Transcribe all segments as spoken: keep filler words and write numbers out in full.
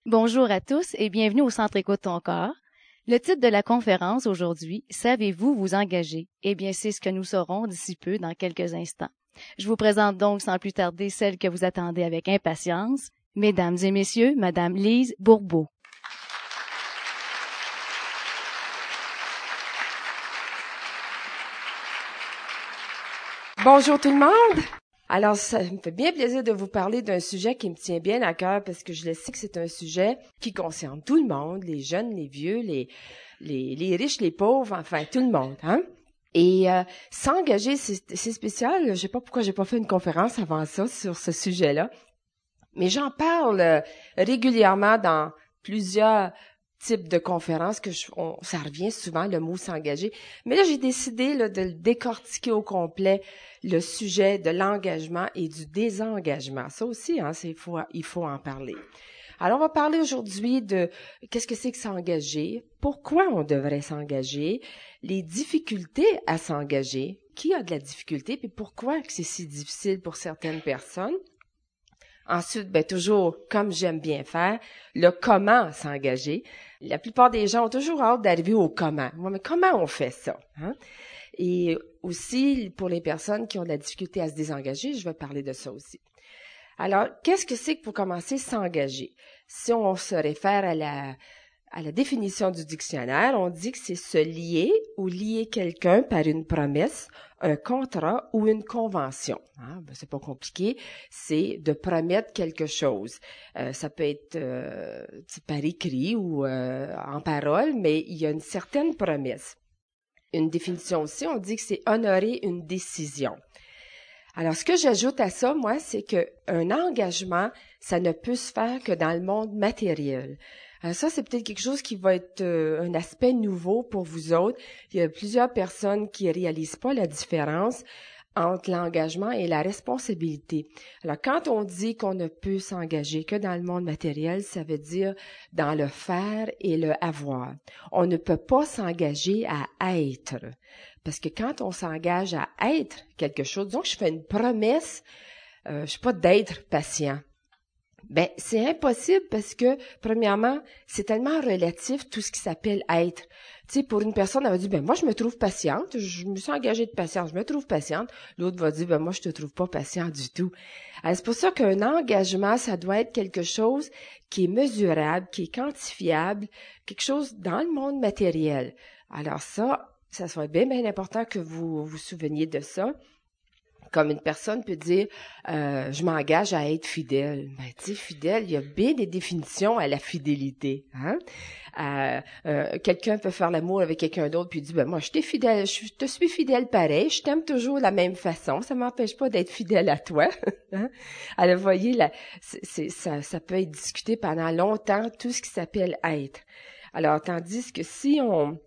Bonjour à tous et bienvenue au Centre Écoute ton corps. Le titre de la conférence aujourd'hui, Savez-vous vous engager? Eh bien, c'est ce que nous saurons d'ici peu dans quelques instants. Je vous présente donc sans plus tarder celle que vous attendez avec impatience, mesdames et messieurs, Madame Lise Bourbeau. Bonjour tout le monde! Alors, ça me fait bien plaisir de vous parler d'un sujet qui me tient bien à cœur parce que je le sais que c'est un sujet qui concerne tout le monde, les jeunes, les vieux, les, les, les riches, les pauvres, enfin tout le monde, hein? Et euh, s'engager, c'est, c'est spécial. Je sais pas pourquoi j'ai pas fait une conférence avant ça sur ce sujet-là, mais j'en parle euh, régulièrement dans plusieurs types de conférences que je, on, ça revient souvent le mot s'engager. Mais là, j'ai décidé là, de le décortiquer au complet, le sujet de l'engagement et du désengagement. Ça aussi, hein, c'est, il faut, il faut en parler. Alors, on va parler aujourd'hui de qu'est-ce que c'est que s'engager, pourquoi on devrait s'engager, les difficultés à s'engager, qui a de la difficulté, puis pourquoi que c'est si difficile pour certaines personnes. Ensuite, ben toujours, comme j'aime bien faire, le comment s'engager. La plupart des gens ont toujours hâte d'arriver au comment. Ouais, mais comment on fait ça? Hein? Et aussi, pour les personnes qui ont de la difficulté à se désengager, je vais parler de ça aussi. Alors, qu'est-ce que c'est que pour commencer s'engager? Si on se réfère à la, à la définition du dictionnaire, on dit que c'est se lier ou lier quelqu'un par une promesse, un contrat ou une convention. Hein? Ben, c'est pas compliqué, c'est de promettre quelque chose. Euh, ça peut être euh, par écrit ou euh, en parole, mais il y a une certaine promesse. Une définition aussi, on dit que c'est honorer une décision. Alors, ce que j'ajoute à ça, moi, c'est que un engagement, ça ne peut se faire que dans le monde matériel. Alors ça, c'est peut-être quelque chose qui va être euh, un aspect nouveau pour vous autres. Il y a plusieurs personnes qui réalisent pas la différence entre l'engagement et la responsabilité. Alors, quand on dit qu'on ne peut s'engager que dans le monde matériel, ça veut dire dans le faire et le avoir. On ne peut pas s'engager à être. Parce que quand on s'engage à être quelque chose, donc je fais une promesse, euh, je sais pas, d'être patient. Ben, c'est impossible parce que, premièrement, c'est tellement relatif tout ce qui s'appelle être. Tu sais, pour une personne, elle va dire, ben, moi, je me trouve patiente, je me suis engagée de patience, je me trouve patiente. L'autre va dire, ben, moi, je te trouve pas patient du tout. Alors, c'est pour ça qu'un engagement, ça doit être quelque chose qui est mesurable, qui est quantifiable, quelque chose dans le monde matériel. Alors ça, ça serait bien, bien important que vous vous souveniez de ça. Comme une personne peut dire, euh, je m'engage à être fidèle. Ben, tu sais, fidèle, il y a bien des définitions à la fidélité. Hein? Euh, euh, quelqu'un peut faire l'amour avec quelqu'un d'autre puis dire, ben moi, je t'ai fidèle, je te suis fidèle pareil, je t'aime toujours de la même façon, ça m'empêche pas d'être fidèle à toi. Hein? Alors, vous voyez, là, c'est, c'est, ça, ça peut être discuté pendant longtemps, tout ce qui s'appelle être. Alors, tandis que si on,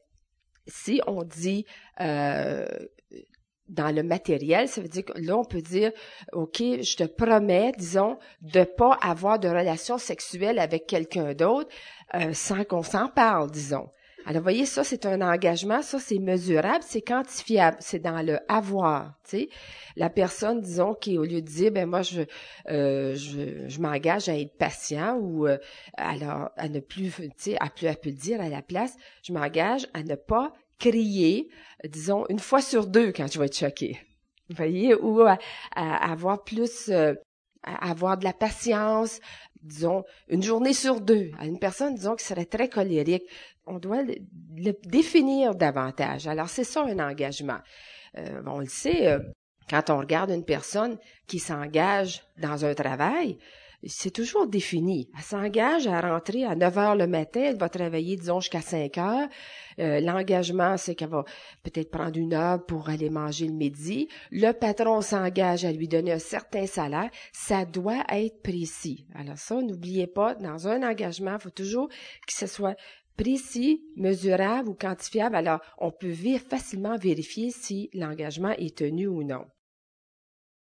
si on dit euh, dans le matériel, ça veut dire que là, on peut dire, OK, je te promets, disons, de pas avoir de relation sexuelle avec quelqu'un d'autre euh, sans qu'on s'en parle, disons. Alors, vous voyez, ça, c'est un engagement, ça, c'est mesurable, c'est quantifiable, c'est dans le avoir, tu sais. La personne, disons, qui, au lieu de dire, ben moi, je euh, je, je m'engage à être patient ou euh, alors à ne plus, tu sais, à plus, à plus le dire à la place, je m'engage à ne pas crier, disons, une fois sur deux quand je vais être choquée. Vous voyez, ou à, à avoir plus, euh, à avoir de la patience, disons, une journée sur deux. À une personne, disons, qui serait très colérique, on doit le, le définir davantage. Alors, c'est ça un engagement. Euh, on le sait, euh, quand on regarde une personne qui s'engage dans un travail, c'est toujours défini. Elle s'engage à rentrer à neuf heures le matin, elle va travailler, disons, jusqu'à cinq heures. Euh, l'engagement, c'est qu'elle va peut-être prendre une heure pour aller manger le midi. Le patron s'engage à lui donner un certain salaire. Ça doit être précis. Alors ça, n'oubliez pas, dans un engagement, il faut toujours que ce soit précis, mesurable ou quantifiable. Alors, on peut facilement vérifier si l'engagement est tenu ou non.